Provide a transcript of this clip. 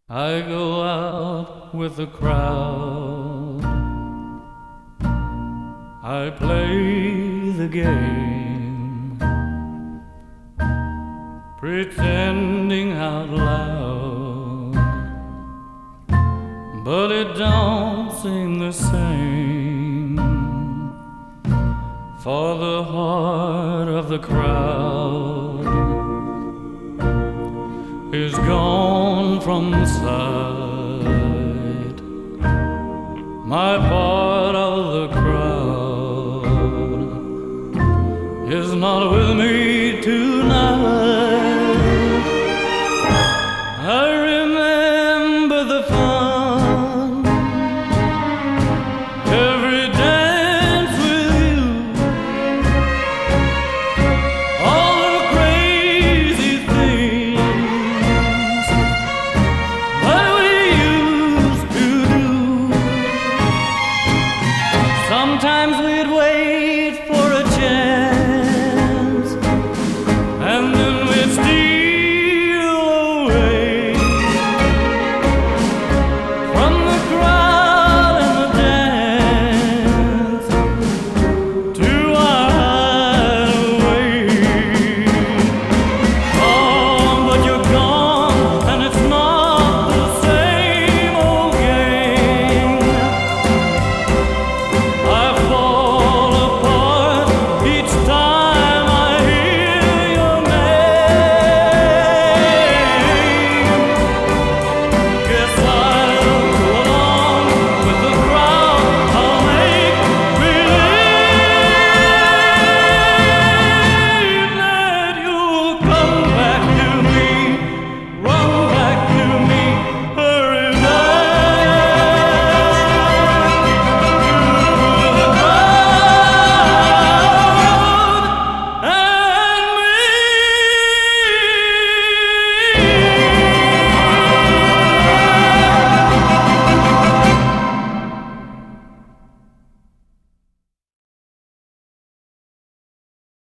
I go out with the crowd. I play the game, pretending out loud, but it don't seem the same, for the heart of the crowd is gone from sight. My part of the crowd